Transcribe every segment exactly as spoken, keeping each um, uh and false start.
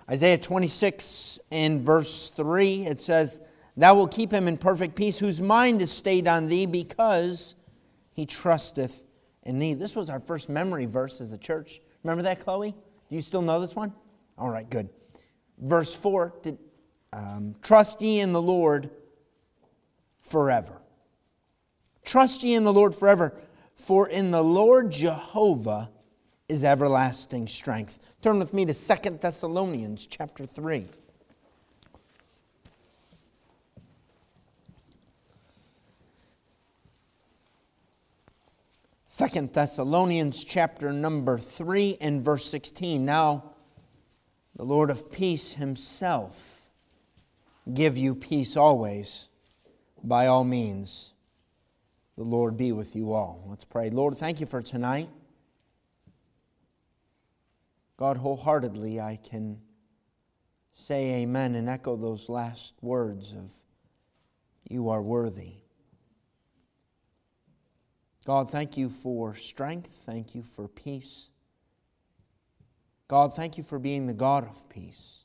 Isaiah twenty-six and verse three, it says, Thou wilt keep him in perfect peace, whose mind is stayed on Thee, because he trusteth in Thee. This was our first memory verse as a church. Remember that, Chloe? Do you still know this one? All right, good. Verse four, did, um, Trust ye in the Lord forever. Trust ye in the Lord forever, for in the Lord Jehovah is everlasting strength. Turn with me to Second Thessalonians chapter three. Second Thessalonians chapter number three and verse sixteen. Now, the Lord of peace himself give you peace always, by all means. The Lord be with you all. Let's pray. Lord, thank you for tonight. God, wholeheartedly I can say amen and echo those last words of you are worthy. God, thank you for strength. Thank you for peace. God, thank you for being the God of peace.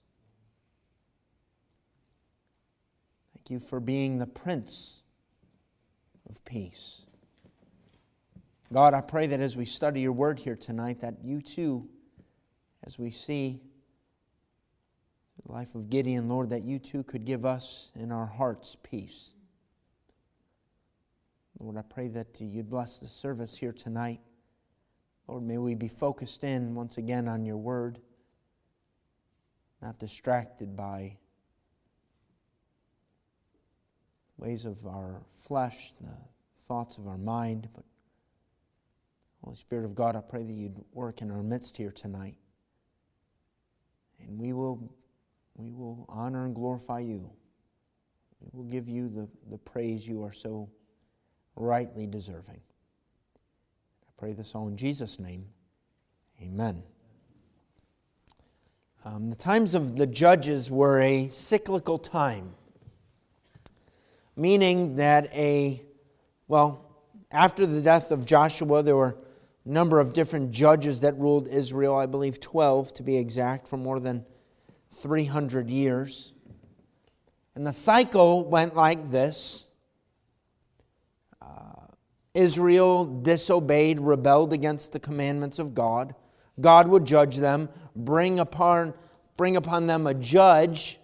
Thank you for being the Prince of peace. God, I pray that as we study your word here tonight, that you too, as we see the life of Gideon, Lord, that you too could give us in our hearts peace. Lord, I pray that you'd bless the service here tonight. Lord, may we be focused in once again on your word, not distracted by ways of our flesh, the thoughts of our mind. But Holy Spirit of God, I pray that you'd work in our midst here tonight. And we will, we will honor and glorify you. We will give you the, the praise you are so rightly deserving. I pray this all in Jesus' name. Amen. Um, the times of the judges were a cyclical time, meaning that a, well, after the death of Joshua, there were a number of different judges that ruled Israel, I believe twelve to be exact, for more than three hundred years. And the cycle went like this. Uh, Israel disobeyed, rebelled against the commandments of God. God would judge them, bring upon, bring upon them a judge,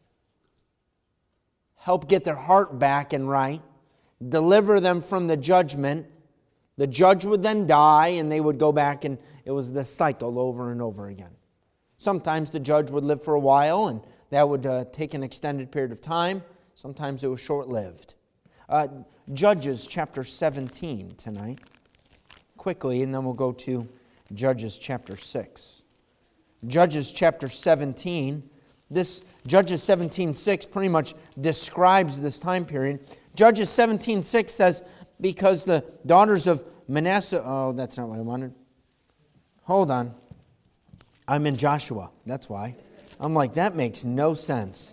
help get their heart back and right, deliver them from the judgment. The judge would then die, and they would go back, and it was this cycle over and over again. Sometimes the judge would live for a while, and that would uh, take an extended period of time. Sometimes it was short-lived. Uh, Judges chapter seventeen tonight, quickly, and then we'll go to Judges chapter six. Judges chapter seventeen. This Judges seventeen six pretty much describes this time period. Judges seventeen six says, because the daughters of Manasseh... Oh, that's not what I wanted. Hold on. I'm in Joshua. That's why. I'm like, that makes no sense.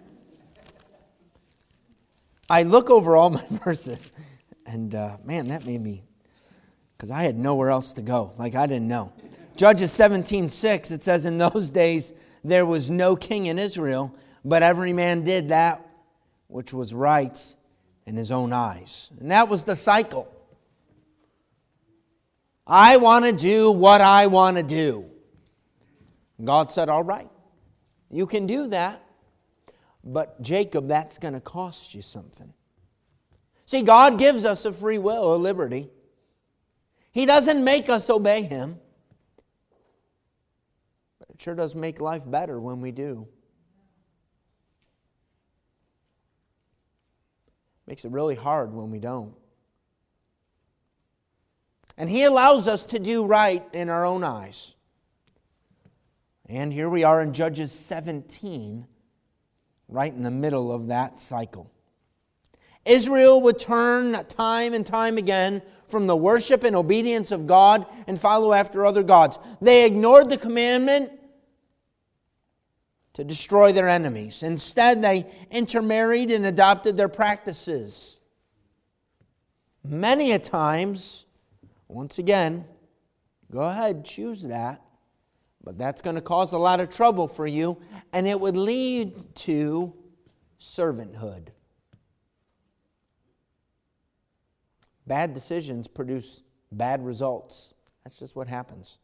I look over all my verses, and uh, man, that made me... Because I had nowhere else to go. Like, I didn't know. Judges seventeen six, it says, in those days there was no king in Israel, but every man did that which was right in his own eyes. And that was the cycle. I want to do what I want to do. God said, all right, you can do that. But Jacob, that's going to cost you something. See, God gives us a free will, a liberty. He doesn't make us obey Him. But it sure does make life better when we do. Makes it really hard when we don't. And He allows us to do right in our own eyes. And here we are in Judges seventeen, right in the middle of that cycle. Israel would turn time and time again from the worship and obedience of God and follow after other gods. They ignored the commandment to destroy their enemies. Instead, they intermarried and adopted their practices. Many a times, once again, go ahead, choose that. But that's going to cause a lot of trouble for you, and it would lead to servanthood. Bad decisions produce bad results. That's just what happens.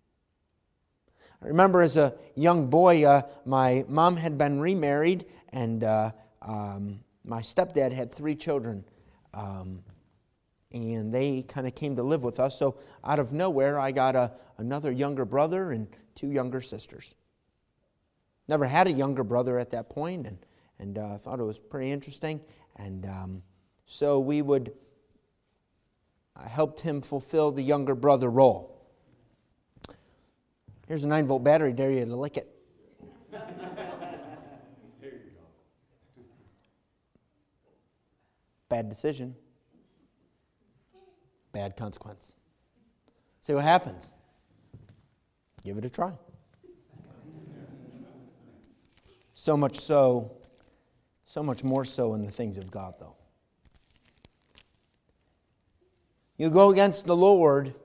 I remember as a young boy, uh, my mom had been remarried, and uh, um, my stepdad had three children. Um, and they kind of came to live with us. So out of nowhere, I got a, another younger brother and two younger sisters. Never had a younger brother at that point, and, and uh, thought it was pretty interesting. And um, so we would, I helped him fulfill the younger brother role. Here's a nine volt battery, dare you to lick it. There you go. Bad decision. Bad consequence. See what happens. Give it a try. So much so, so much more so in the things of God, though. You go against the Lord.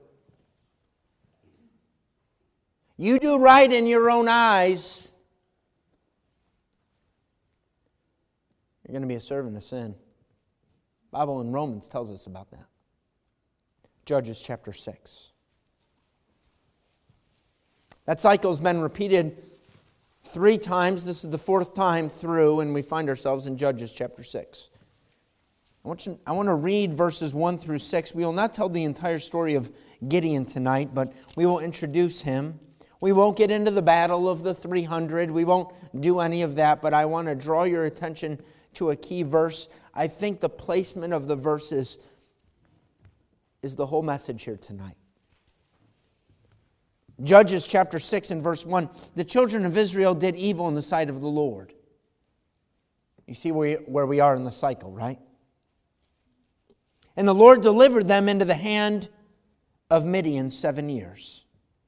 You do right in your own eyes. You're going to be a servant of sin. The Bible in Romans tells us about that. Judges chapter six. That cycle's been repeated three times. This is the fourth time through, and we find ourselves in Judges chapter six. I want, you, I want to read verses one through six. We will not tell the entire story of Gideon tonight, but we will introduce him. We won't get into the battle of the three hundred. We won't do any of that, but I want to draw your attention to a key verse. I think the placement of the verses is the whole message here tonight. Judges chapter six and verse one. The children of Israel did evil in the sight of the Lord. You see where, where we are in the cycle, right? And the Lord delivered them into the hand of Midian seven years.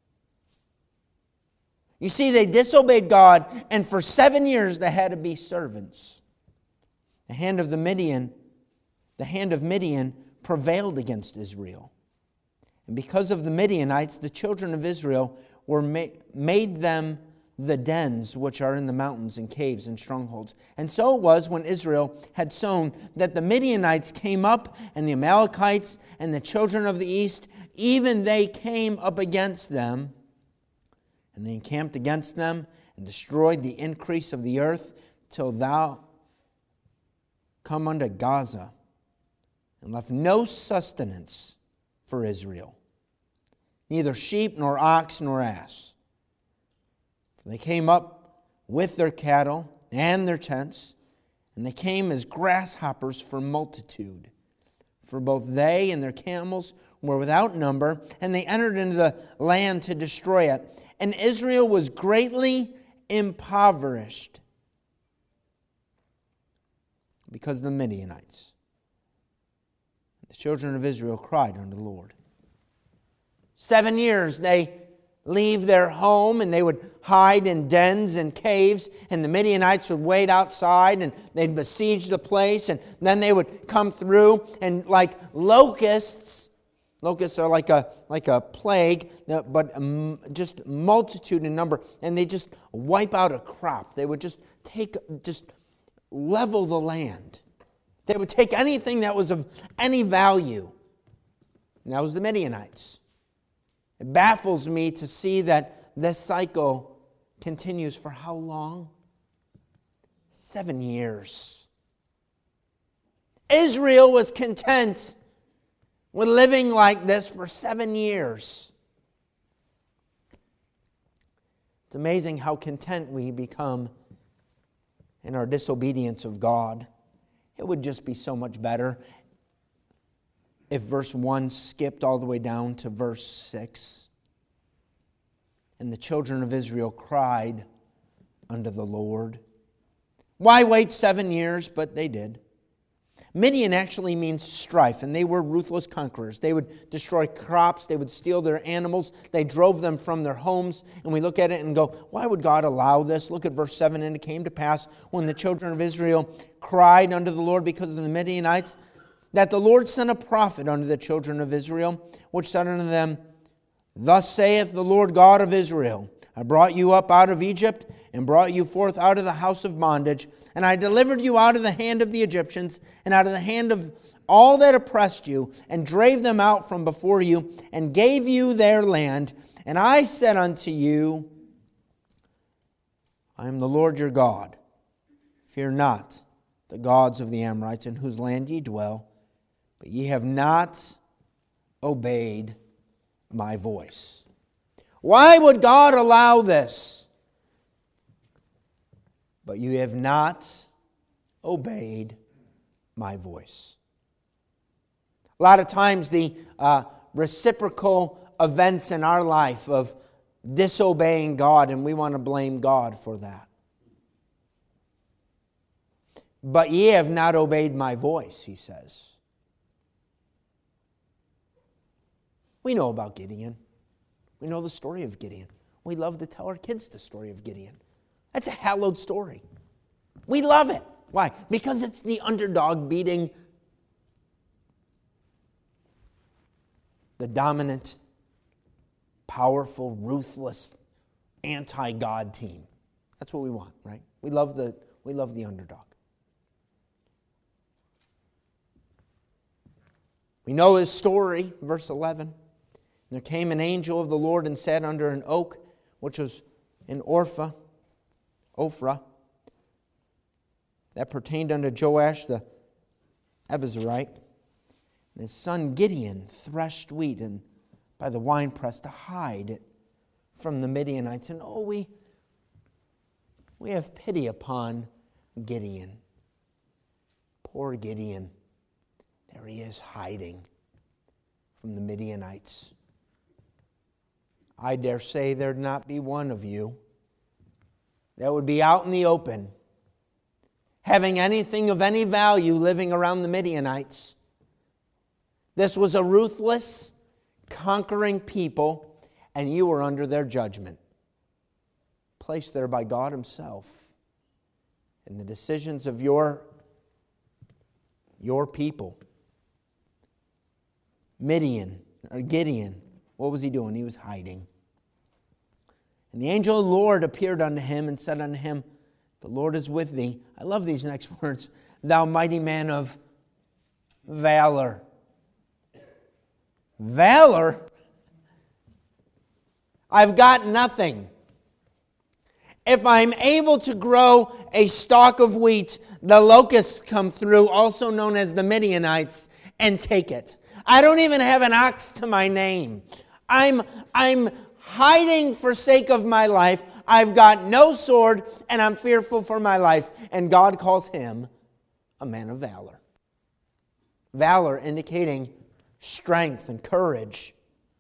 You see, they disobeyed God, and for seven years they had to be servants. The hand of the Midian, the hand of Midian prevailed against Israel. And because of the Midianites, the children of Israel were ma- made them the dens which are in the mountains and caves and strongholds. And so it was when Israel had sown that the Midianites came up, and the Amalekites and the children of the east, even they came up against them. And they encamped against them and destroyed the increase of the earth till thou come unto Gaza, and left no sustenance for Israel, neither sheep nor ox nor ass. For they came up with their cattle and their tents, and they came as grasshoppers for multitude. For both they and their camels were without number, and they entered into the land to destroy it. And Israel was greatly impoverished because of the Midianites. The children of Israel cried unto the Lord. Seven years they leave their home, and they would hide in dens and caves, and the Midianites would wait outside, and they'd besiege the place, and then they would come through, and like locusts, locusts are like a like a plague, but just multitude in number, and they just wipe out a crop. They would just take, just level the land. They would take anything that was of any value. And that was the Midianites. It baffles me to see that this cycle continues for how long? Seven years. Israel was content with living like this for seven years. It's amazing how content we become in our disobedience of God. It would just be so much better if verse one skipped all the way down to verse six. And the children of Israel cried unto the Lord. Why wait seven years? But they did. Midian actually means strife, and they were ruthless conquerors. They would destroy crops, they would steal their animals, they drove them from their homes, and we look at it and go, why would God allow this? Look at verse seven, and it came to pass when the children of Israel cried unto the Lord because of the Midianites, that the Lord sent a prophet unto the children of Israel, which said unto them, Thus saith the Lord God of Israel, I brought you up out of Egypt and brought you forth out of the house of bondage, and I delivered you out of the hand of the Egyptians and out of the hand of all that oppressed you, and drave them out from before you, and gave you their land. And I said unto you, I am the Lord your God. Fear not the gods of the Amorites, in whose land ye dwell, but ye have not obeyed my voice. Why would God allow this? But you have not obeyed my voice. A lot of times the uh, reciprocal events in our life of disobeying God, and we want to blame God for that. But ye have not obeyed my voice, he says. We know about Gideon. We know the story of Gideon. We love to tell our kids the story of Gideon. That's a hallowed story. We love it. Why? Because it's the underdog beating the dominant, powerful, ruthless, anti-God team. That's what we want, right? We love the, we love the underdog. We know his story, verse eleven. There came an angel of the Lord and sat under an oak, which was in Orpha, Ophrah, that pertained unto Joash the Abiezrite. And his son Gideon threshed wheat and by the winepress to hide it from the Midianites. And oh, we, we have pity upon Gideon. Poor Gideon. There he is hiding from the Midianites. I dare say there'd not be one of you that would be out in the open, having anything of any value living around the Midianites. This was a ruthless, conquering people, and you were under their judgment, placed there by God himself. And the decisions of your, your people. Midian, or Gideon, what was he doing? He was hiding. And the angel of the Lord appeared unto him and said unto him, the Lord is with thee. I love these next words. Thou mighty man of valor. Valor? I've got nothing. If I'm able to grow a stalk of wheat, the locusts come through, also known as the Midianites, and take it. I don't even have an ox to my name. I'm, I'm hiding for sake of my life. I've got no sword, and I'm fearful for my life. And God calls him a man of valor. Valor indicating strength and courage.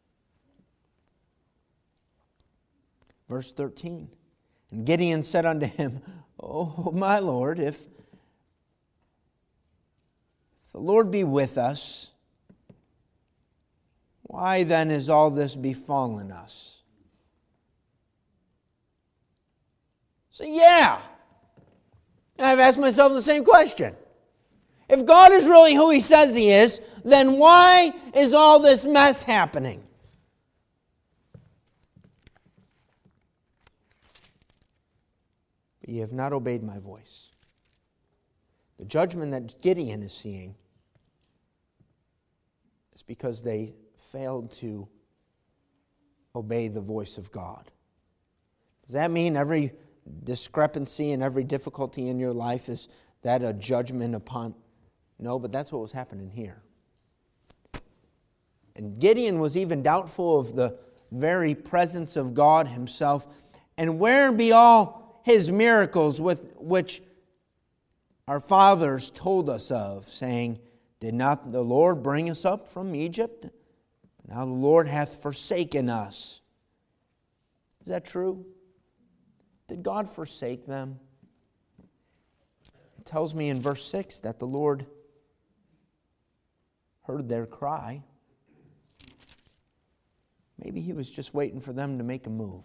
Verse thirteen. And Gideon said unto him, O my Lord, if, if the Lord be with us, why then is all this befallen us? So yeah, I've asked myself the same question. If God is really who he says he is, then why is all this mess happening? But ye have not obeyed my voice. The judgment that Gideon is seeing is because they failed to obey the voice of God. Does that mean every discrepancy and every difficulty in your life is that a judgment upon? No, but that's what was happening here. And Gideon was even doubtful of the very presence of God himself. And where be all his miracles with which our fathers told us of, saying, did not the Lord bring us up from Egypt? Now the Lord hath forsaken us. Is that true? Did God forsake them? It tells me in verse six that the Lord heard their cry. Maybe he was just waiting for them to make a move.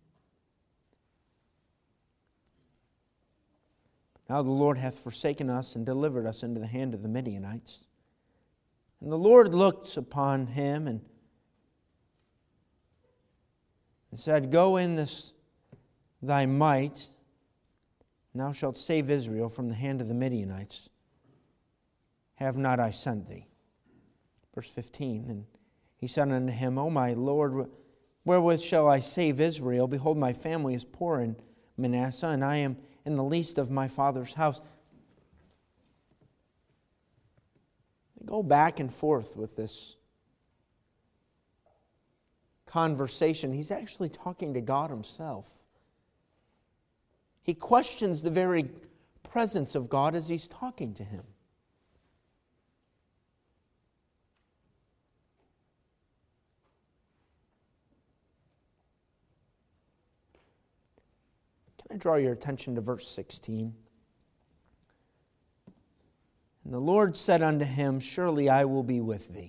Now the Lord hath forsaken us and delivered us into the hand of the Midianites. And the Lord looked upon him and, and said, go in this thy might, and thou shalt save Israel from the hand of the Midianites. Have not I sent thee? Verse fifteen, and he said unto him, O my Lord, wherewith shall I save Israel? Behold, my family is poor in Manasseh, and I am in the least of my father's house. They go back and forth with this conversation. He's actually talking to God himself. He questions the very presence of God as he's talking to him. Can I draw your attention to verse sixteen? And the Lord said unto him, Surely I will be with thee,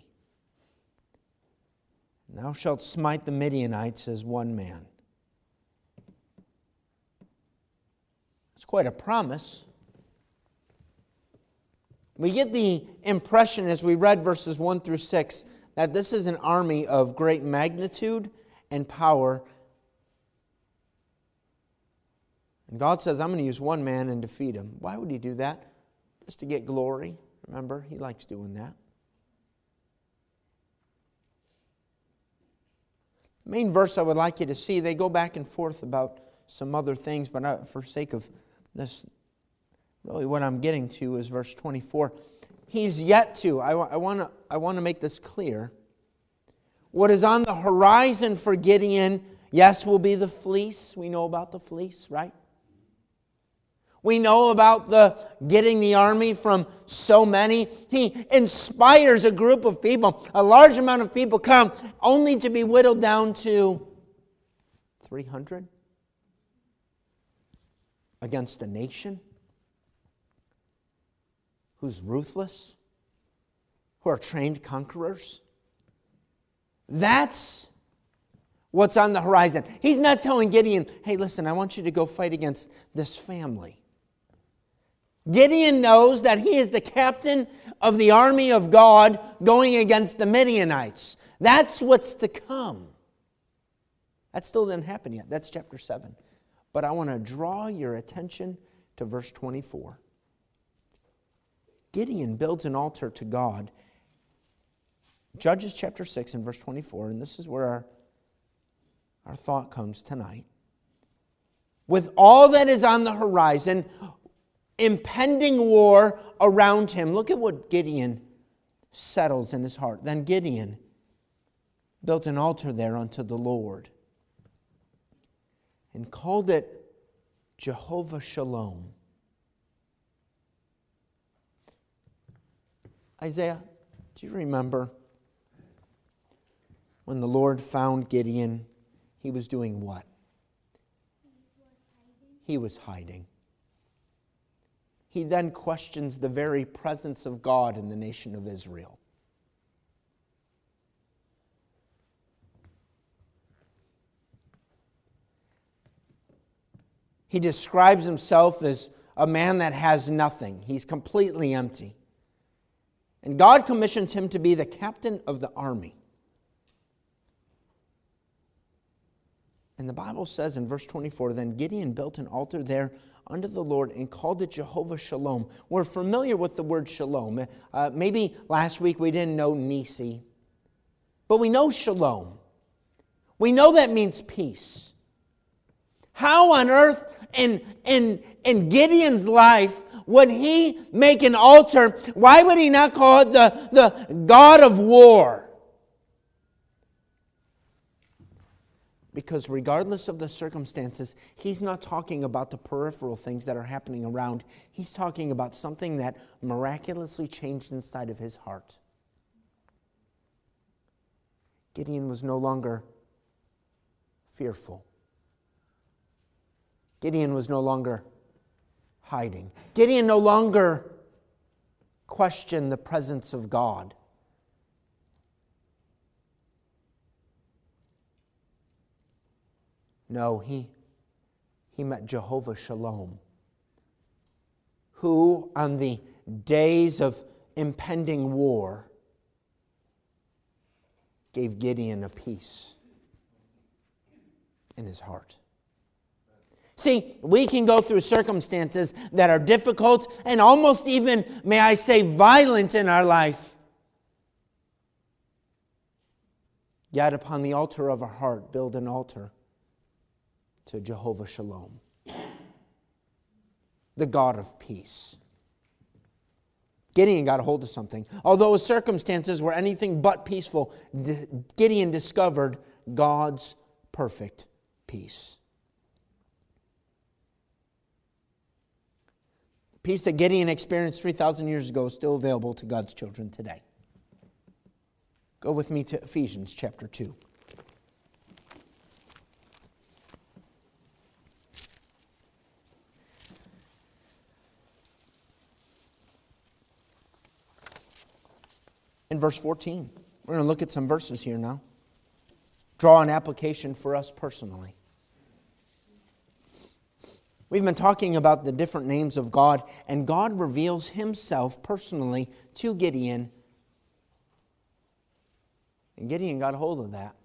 and thou shalt smite the Midianites as one man. It's quite a promise. We get the impression as we read verses one through six that this is an army of great magnitude and power. And God says, I'm going to use one man and defeat him. Why would he do that? Just to get glory. Remember, he likes doing that. The main verse I would like you to see, they go back and forth about some other things, but for sake of this, really what I'm getting to is verse twenty-four. He's yet to, I, I want to I want to make this clear. What is on the horizon for Gideon, yes, will be the fleece. We know about the fleece, right? We know about the getting the army from so many. He inspires a group of people. A large amount of people come, only to be whittled down to three hundred against a nation who's ruthless, who are trained conquerors. That's what's on the horizon. He's not telling Gideon, hey, listen, I want you to go fight against this family. Gideon knows that he is the captain of the army of God going against the Midianites. That's what's to come. That still didn't happen yet. That's chapter seven. But I want to draw your attention to verse twenty-four. Gideon builds an altar to God. Judges chapter six and verse twenty-four, and this is where our, our thought comes tonight. With all that is on the horizon, impending war around him. Look at what Gideon settles in his heart. Then Gideon built an altar there unto the Lord and called it Jehovah Shalom. Isaiah, do you remember when the Lord found Gideon? He was doing what? He was hiding. He then questions the very presence of God in the nation of Israel. He describes himself as a man that has nothing. He's completely empty. And God commissions him to be the captain of the army. And the Bible says in verse twenty-four, then Gideon built an altar there unto the Lord and called it Jehovah Shalom. We're familiar with the word shalom. Uh, maybe last week we didn't know Nisi, but we know shalom. We know that means peace. How on earth in, in, in Gideon's life would he make an altar? Why would he not call it the, the God of war? Because regardless of the circumstances, he's not talking about the peripheral things that are happening around. He's talking about something that miraculously changed inside of his heart. Gideon was no longer fearful. Gideon was no longer hiding. Gideon no longer questioned the presence of God. No, he, he met Jehovah Shalom, who on the days of impending war gave Gideon a peace in his heart. See, we can go through circumstances that are difficult and almost even, may I say, violent in our life. Yet upon the altar of our heart, build an altar to Jehovah Shalom, the God of peace. Gideon got a hold of something. Although his circumstances were anything but peaceful, Gideon discovered God's perfect peace. The peace that Gideon experienced three thousand years ago is still available to God's children today. Go with me to Ephesians chapter two. In verse fourteen, we're going to look at some verses here now. Draw an application for us personally. We've been talking about the different names of God, and God reveals Himself personally to Gideon. And Gideon got a hold of that.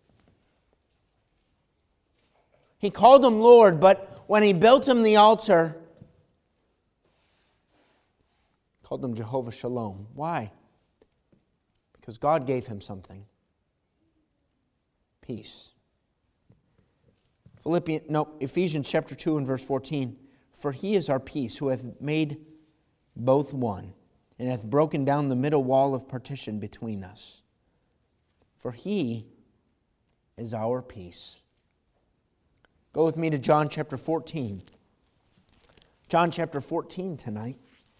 He called him Lord, but when he built him the altar, he called him Jehovah Shalom. Why? Because God gave him something. Peace. Philippians, no, Ephesians chapter two and verse fourteen. For He is our peace, who hath made both one, and hath broken down the middle wall of partition between us. For He is our peace. Go with me to John chapter fourteen. John chapter fourteen tonight.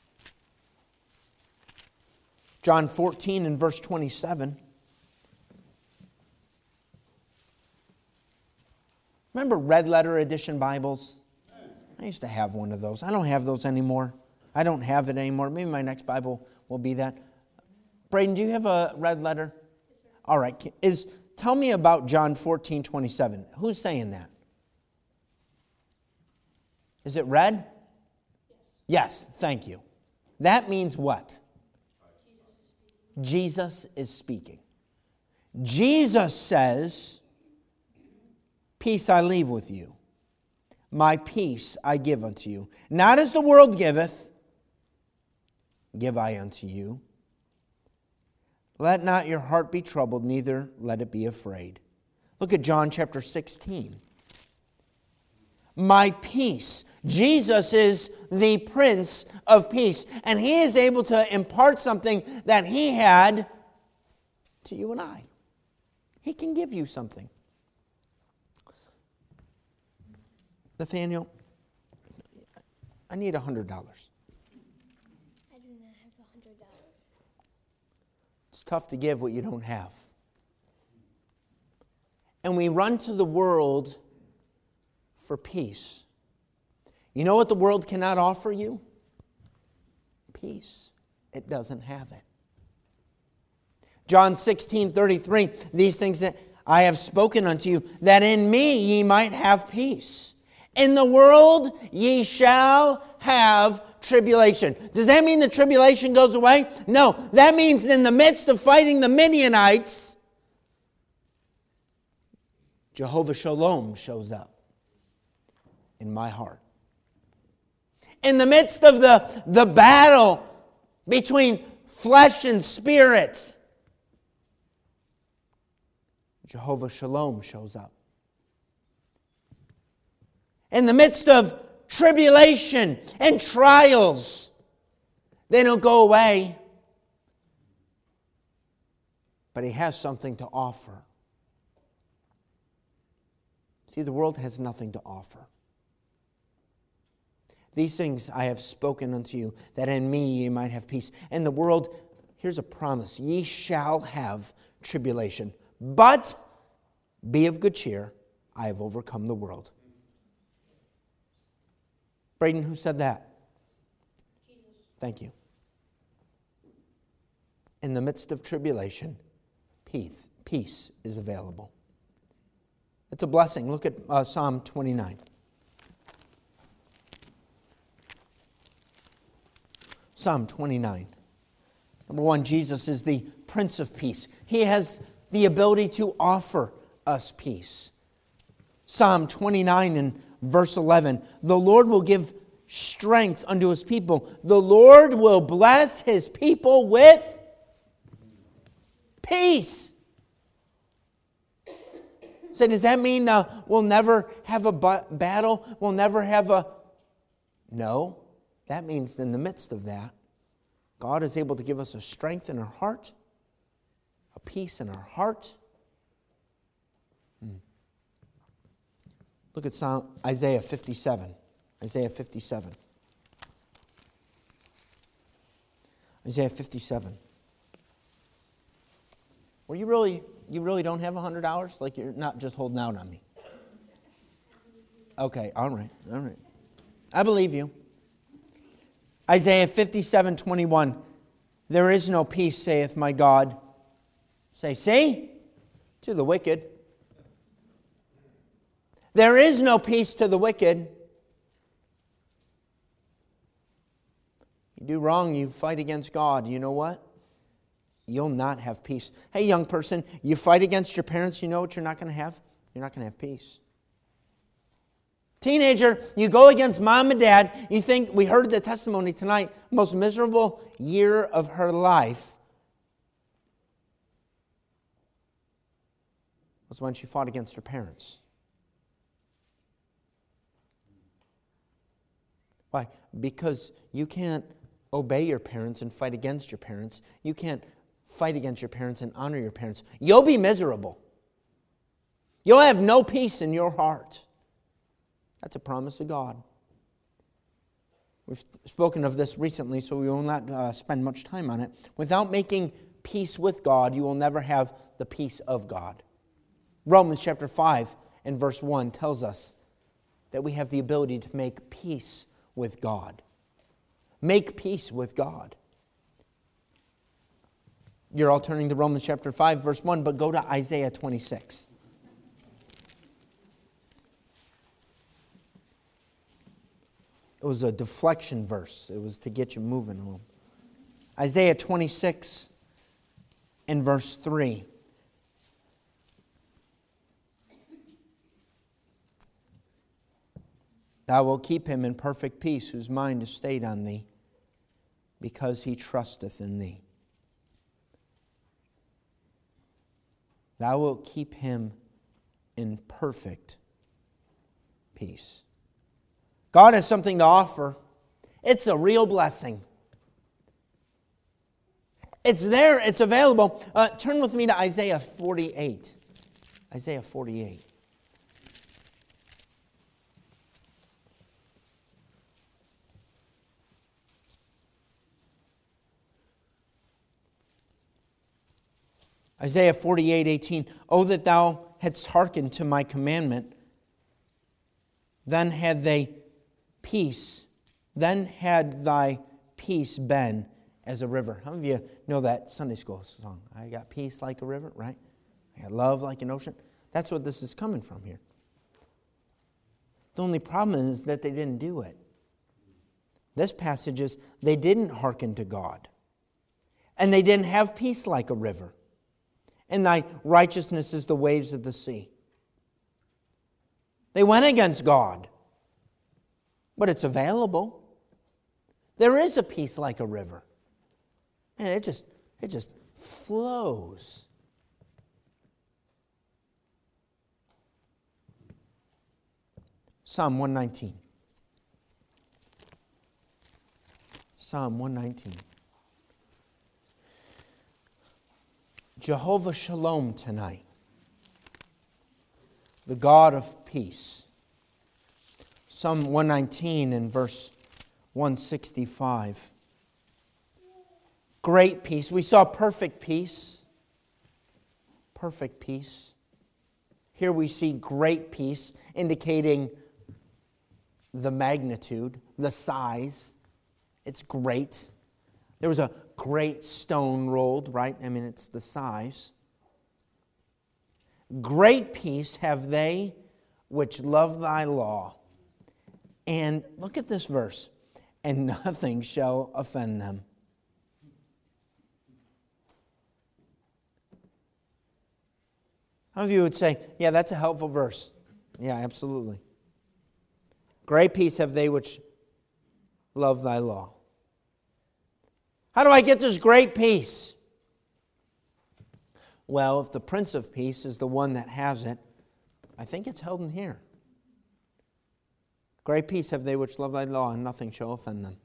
John fourteen and verse twenty-seven. Remember red letter edition Bibles? I used to have one of those. I don't have those anymore. I don't have it anymore. Maybe my next Bible will be that. Braden, do you have a red letter? All right. Is tell me about John fourteen twenty-seven. Who's saying that? Is it red? Yes, thank you. That means what? Jesus is speaking. Jesus says, peace I leave with you. My peace I give unto you. Not as the world giveth, give I unto you. Let not your heart be troubled, neither let it be afraid. Look at John chapter sixteen. My peace. Jesus is the Prince of Peace, and He is able to impart something that He had to you and I. He can give you something. Nathaniel, I need one hundred dollars. I do not have one hundred dollars. It's tough to give what you don't have. And we run to the world for peace. You know what the world cannot offer you? Peace. It doesn't have it. John sixteen thirty-three, these things that I have spoken unto you, that in me ye might have peace. In the world ye shall have tribulation. Does that mean the tribulation goes away? No, that means in the midst of fighting the Midianites, Jehovah Shalom shows up in my heart. In the midst of the, the battle between flesh and spirit, Jehovah Shalom shows up. In the midst of tribulation and trials, they don't go away. But He has something to offer. See, the world has nothing to offer. These things I have spoken unto you, that in me ye might have peace. And the world, here's a promise, ye shall have tribulation. But be of good cheer, I have overcome the world. Braden, who said that? Jesus. Thank you. In the midst of tribulation, peace, peace is available. It's a blessing. Look at uh, Psalm twenty-nine. Psalm twenty-nine. Number one, Jesus is the Prince of Peace. He has the ability to offer us peace. Psalm twenty-nine and Verse eleven, the Lord will give strength unto his people. The Lord will bless his people with peace. So does that mean uh, we'll never have a bu- battle? We'll never have a... No. That means in the midst of that, God is able to give us a strength in our heart, a peace in our heart. Hmm. Look at Psalm, Isaiah fifty-seven. Isaiah fifty-seven. Isaiah fifty-seven. Well, you really, you really don't have one hundred dollars? Like you're not just holding out on me? Okay, all right, all right. I believe you. Isaiah fifty-seven twenty-one. There is no peace, saith my God. Say, see? To the wicked. There is no peace to the wicked. You do wrong, you fight against God. You know what? You'll not have peace. Hey, young person, you fight against your parents, you know what you're not going to have? You're not going to have peace. Teenager, you go against mom and dad. You think, we heard the testimony tonight, most miserable year of her life was when she fought against her parents. Why? Because you can't obey your parents and fight against your parents. You can't fight against your parents and honor your parents. You'll be miserable. You'll have no peace in your heart. That's a promise of God. We've spoken of this recently, so we will not uh, spend much time on it. Without making peace with God, you will never have the peace of God. Romans chapter five and verse one tells us that we have the ability to make peace with God. Make peace with God. You're all turning to Romans chapter five, verse one, but go to Isaiah twenty-six. It was a deflection verse. It was to get you moving a little. Isaiah twenty-six and verse three. Thou wilt keep him in perfect peace, whose mind is stayed on thee, because he trusteth in thee. Thou wilt keep him in perfect peace. God has something to offer. It's a real blessing. It's there. It's available. Uh, turn with me to Isaiah forty-eight. Isaiah forty-eight. Isaiah forty-eight eighteen. Oh, that thou hadst hearkened to my commandment, then had they peace, then had thy peace been as a river. How many of you know that Sunday school song? I got peace like a river, right? I got love like an ocean. That's what this is coming from here. The only problem is that they didn't do it. This passage is they didn't hearken to God. And they didn't have peace like a river. And thy righteousness is the waves of the sea. They went against God. But it's available. There is a peace like a river. And it just, it just flows. Psalm one nineteen. Psalm one nineteen. Jehovah Shalom tonight. The God of peace. Psalm one nineteen and verse one sixty-five. Great peace. We saw perfect peace. Perfect peace. Here we see great peace, indicating the magnitude, the size. It's great. There was a great stone rolled, right? I mean, it's the size. Great peace have they which love thy law. And look at this verse. And nothing shall offend them. How many of you would say, yeah, that's a helpful verse? Yeah, absolutely. Great peace have they which love thy law. How do I get this great peace? Well, if the Prince of Peace is the one that has it, I think it's held in here. Great peace have they which love thy law, and nothing shall offend them.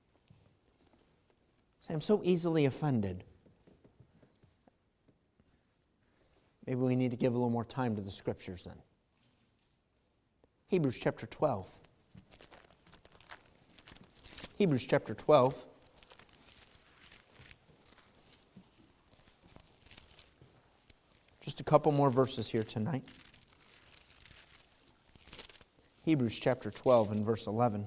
I'm so easily offended. Maybe we need to give a little more time to the Scriptures then. Hebrews chapter twelve. Hebrews chapter twelve. Just a couple more verses here tonight. Hebrews chapter twelve and verse eleven.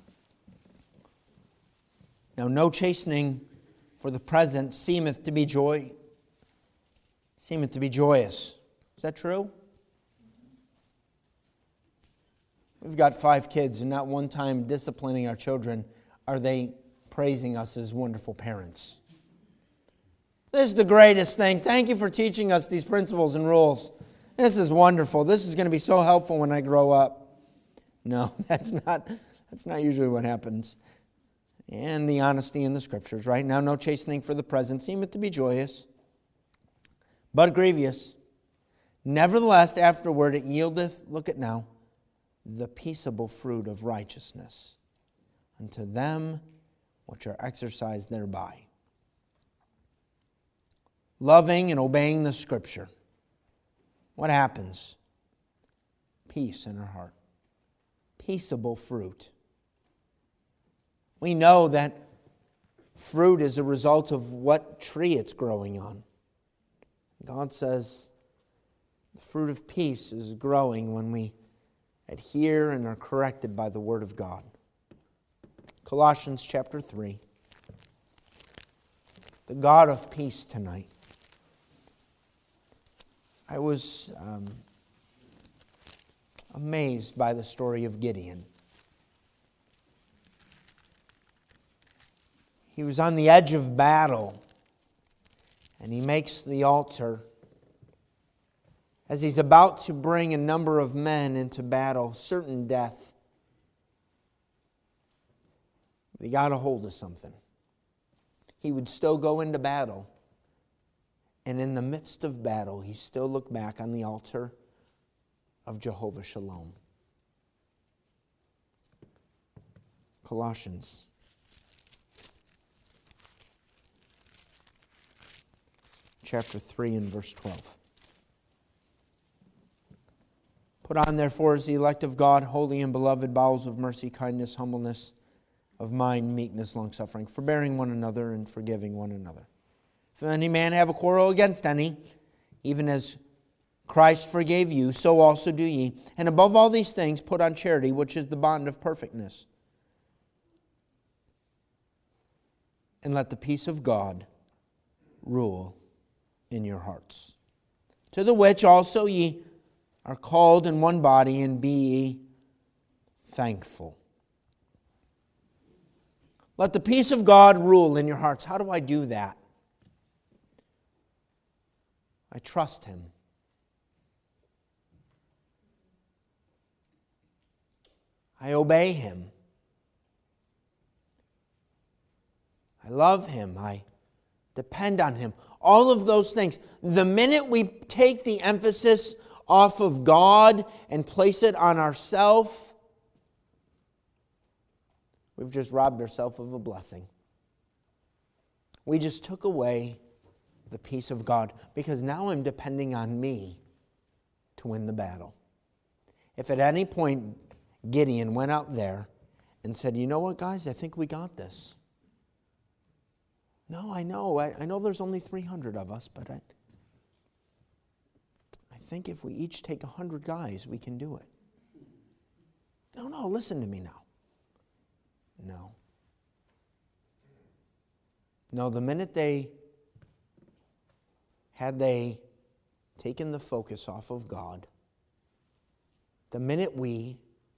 Now no chastening for the present seemeth to be joy, seemeth to be joyous. Is that true? We've got five kids, and not one time disciplining our children are they praising us as wonderful parents. This is the greatest thing. Thank you for teaching us these principles and rules. This is wonderful. This is going to be so helpful when I grow up. No, that's not, that's not usually what happens. And the honesty in the Scriptures, right? Now no chastening for the present seemeth to be joyous, but grievous. Nevertheless, afterward it yieldeth, look at now, the peaceable fruit of righteousness unto them which are exercised thereby. Loving and obeying the Scripture. What happens? Peace in our heart. Peaceable fruit. We know that fruit is a result of what tree it's growing on. God says the fruit of peace is growing when we adhere and are corrected by the Word of God. Colossians chapter three. The God of peace tonight. I was um, amazed by the story of Gideon. He was on the edge of battle, and he makes the altar. As he's about to bring a number of men into battle, certain death. But he got a hold of something. He would still go into battle, and in the midst of battle, he still looked back on the altar of Jehovah Shalom. Colossians chapter three and verse twelve. Put on therefore as the elect of God, holy and beloved, bowels of mercy, kindness, humbleness of mind, meekness, longsuffering, forbearing one another and forgiving one another. If any man have a quarrel against any, even as Christ forgave you, so also do ye. And above all these things put on charity, which is the bond of perfectness. And let the peace of God rule in your hearts, to the which also ye are called in one body, and be ye thankful. Let the peace of God rule in your hearts. How do I do that? I trust Him. I obey Him. I love Him. I depend on Him. All of those things. The minute we take the emphasis off of God and place it on ourselves, we've just robbed ourselves of a blessing. We just took away the peace of God, because now I'm depending on me to win the battle. If at any point Gideon went out there and said, you know what, guys, I think we got this. No, I know. I, I know there's only three hundred of us, but I, I think if we each take one hundred guys, we can do it. No, no, listen to me now. No. No, the minute they, had they taken the focus off of God, the minute we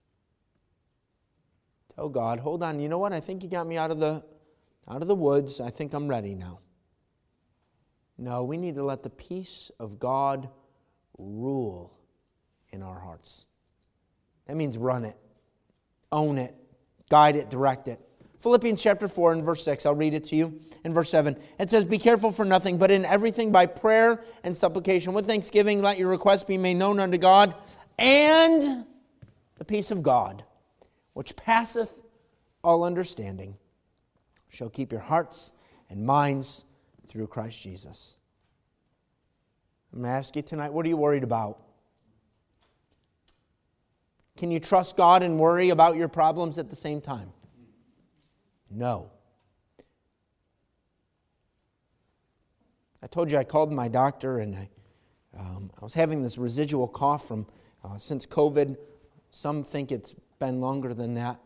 tell God, hold on, you know what? I think you got me out of the out of the woods. I think I'm ready now. No, we need to let the peace of God rule in our hearts. That means run it. Own it. Guide it. Direct it. Philippians chapter four and verse six. I'll read it to you. In verse seven, it says, "Be careful for nothing, but in everything by prayer and supplication with thanksgiving let your requests be made known unto God, and the peace of God, which passeth all understanding, shall keep your hearts and minds through Christ Jesus." I'm going to ask you tonight, what are you worried about? Can you trust God and worry about your problems at the same time? No. I told you I called my doctor and I, um, I was having this residual cough from uh, since COVID. Some think it's been longer than that.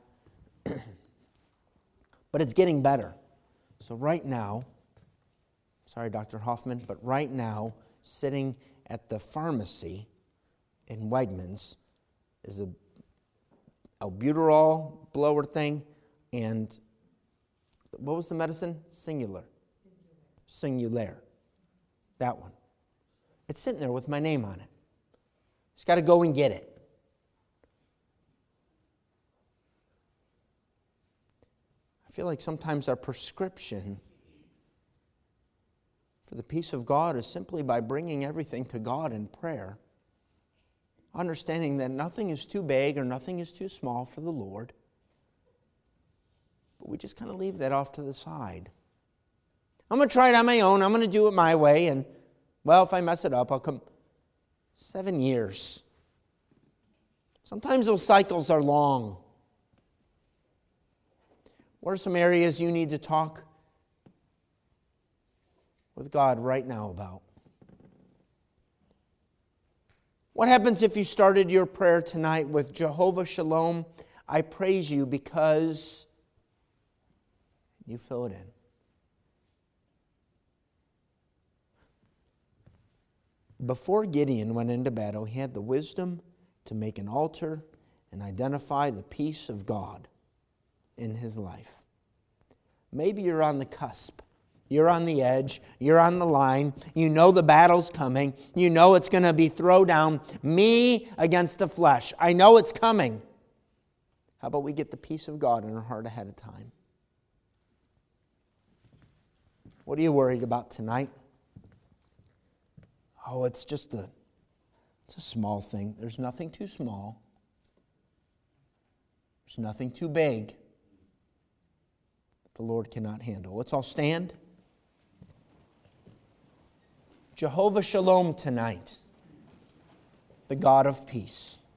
But it's getting better. So right now, sorry, Doctor Hoffman, but right now, sitting at the pharmacy in Wegmans is a albuterol blower thing and what was the medicine? Singular. Singular. That one. It's sitting there with my name on it. Just got to go and get it. I feel like sometimes our prescription for the peace of God is simply by bringing everything to God in prayer, understanding that nothing is too big or nothing is too small for the Lord. But we just kind of leave that off to the side. I'm going to try it on my own. I'm going to do it my way. And, well, if I mess it up, I'll come. Seven years. Sometimes those cycles are long. What are some areas you need to talk with God right now about? What happens if you started your prayer tonight with Jehovah Shalom, I praise you because you fill it in. Before Gideon went into battle, he had the wisdom to make an altar and identify the peace of God in his life. Maybe you're on the cusp. You're on the edge. You're on the line. You know the battle's coming. You know it's going to be throw down, me against the flesh. I know it's coming. How about we get the peace of God in our heart ahead of time? What are you worried about tonight? Oh, it's just a, it's a small thing. There's nothing too small. There's nothing too big that the Lord cannot handle. Let's all stand. Jehovah Shalom tonight, the God of peace.